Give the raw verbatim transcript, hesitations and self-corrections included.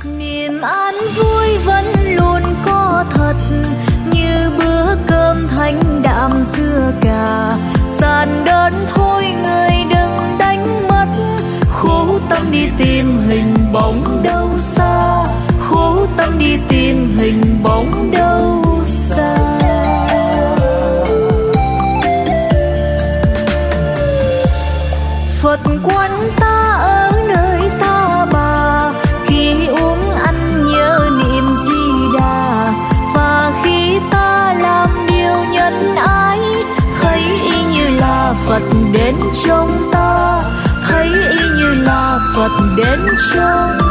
Niềm an vui vẫn luôn có thật, như bữa cơm thanh đạm dưa cà. Giản đơn thôi người đừng đánh mất, khổ tâm đi tìm hình bóng đâu xa, khổ tâm đi tìm hình bóng đâu xa. Phật quanh ta ở nơi ta bà, khi uống ăn nhớ niệm Di Đà. Và khi ta làm điều nhân ái, thấy y như là Phật đến trong ta, thấy y như là Phật đến trong